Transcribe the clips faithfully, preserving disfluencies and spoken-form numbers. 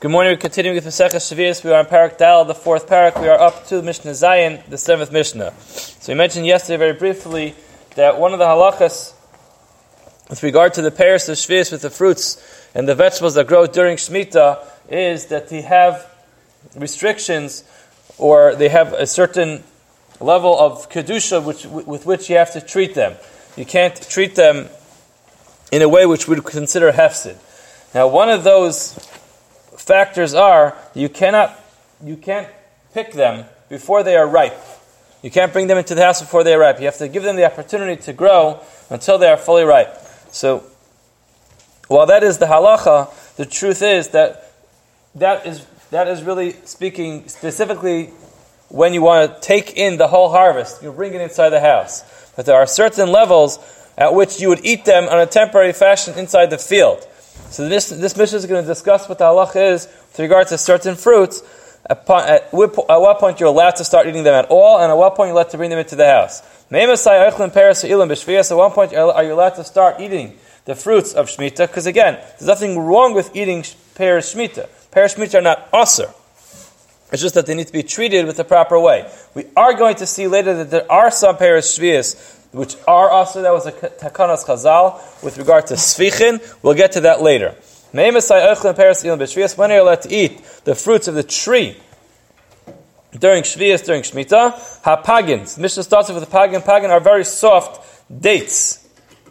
Good morning. We're continuing with Masechah Shavuos. We are on Parak Dal, the fourth parak. We are up to Mishnah Zayin, the seventh Mishnah. So we mentioned yesterday very briefly that one of the halachas with regard to the pairs of Shavuos with the fruits and the vegetables that grow during Shemitah is that they have restrictions, or they have a certain level of kedusha which, with which you have to treat them. You can't treat them in a way which we would consider hefsid. Now, one of those factors are you cannot, you can't pick them before they are ripe. You can't bring them into the house before they are ripe. You have to give them the opportunity to grow until they are fully ripe. So, while that is the halacha, the truth is that that is that is really speaking specifically when you want to take in the whole harvest. You bring it inside the house. But there are certain levels at which you would eat them on a temporary fashion inside the field. So this this Mishnah is going to discuss what the halacha is with regard to certain fruits. At, at, at what point you're allowed to start eating them at all, and at what point you're allowed to bring them into the house. At one point are you allowed to start eating the fruits of Shemitah? Because again, there's nothing wrong with eating pears Shemitah. Pears Shemitah are not asur. It's just that they need to be treated with the proper way. We are going to see later that there are some pears Shvius which are asur. That was a takanas chazal with regard to sfichin. We'll get to that later. When are you allowed to eat the fruits of the tree during Shvius, during Shemitah? Ha-pagins. Mishnah starts off with the pagin. Pagin are very soft dates.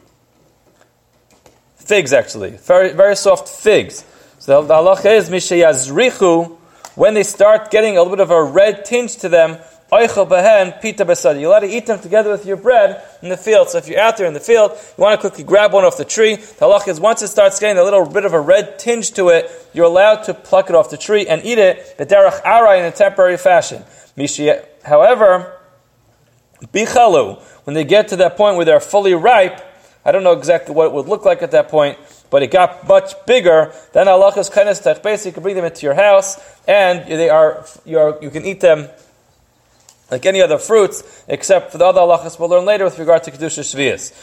Figs, actually. Very, very soft figs. So the halacha is, mishayazrichu, when they start getting a little bit of a red tinge to them, oichel behen pita besadi. You're allowed to eat them together with your bread in the field. So if you're out there in the field, you want to quickly grab one off the tree. The halacha is, once it starts getting a little bit of a red tinge to it, you're allowed to pluck it off the tree and eat it, b'derech arai, in a temporary fashion. However, bichalu, when they get to that point where they're fully ripe, I don't know exactly what it would look like at that point, but it got much bigger, then halacha is kind of stech. Basically, you can bring them into your house, and they are you are you can eat them like any other fruits, except for the other halachas we'll learn later with regard to kedusha shvius.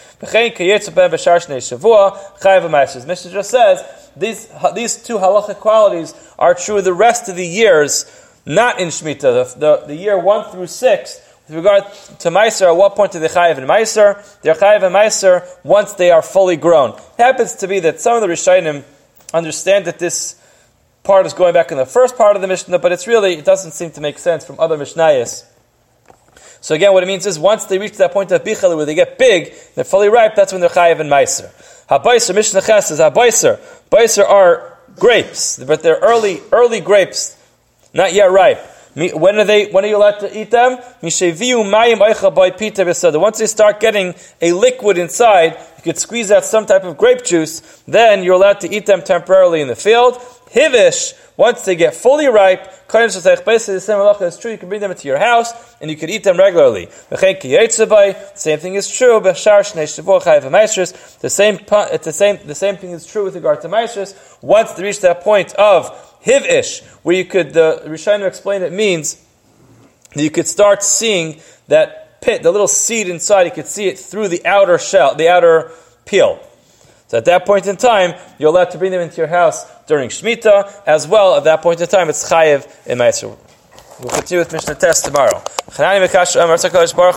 Mishnah just says these these two halachic qualities are true the rest of the years, not in Shemitah. The, the, the year one through six. With regard to Meiser, at what point do they chayiv in Meiser? They're chayiv in Meiser once they are fully grown. It happens to be that some of the Rishonim understand that this part is going back in the first part of the Mishnah, but it's really, it doesn't seem to make sense from other Mishnayos. So again, what it means is once they reach that point of Bichal where they get big, they're fully ripe, that's when they're chayiv in Meiser. Ha-Baiser, Mishnah Ches says, Ha-Baiser. Baiser are grapes, but they're early, early grapes, not yet ripe. When are they? When are you allowed to eat them? Once they start getting a liquid inside, you could squeeze out some type of grape juice. Then you're allowed to eat them temporarily in the field. Hivish, once they get fully ripe, basically the same halacha is true. You can bring them into your house and you can eat them regularly. The same thing is true. The same, it's the same. The same thing is true with regard to maestros. Once they reach that point of Hivish, where you could, the Rishonim explain it means that you could start seeing that pit, the little seed inside, you could see it through the outer shell, the outer peel. So at that point in time, you're allowed to bring them into your house during Shemitah, as well. At that point in time, it's chayiv in Meiser. We'll continue with Mishnah Test tomorrow.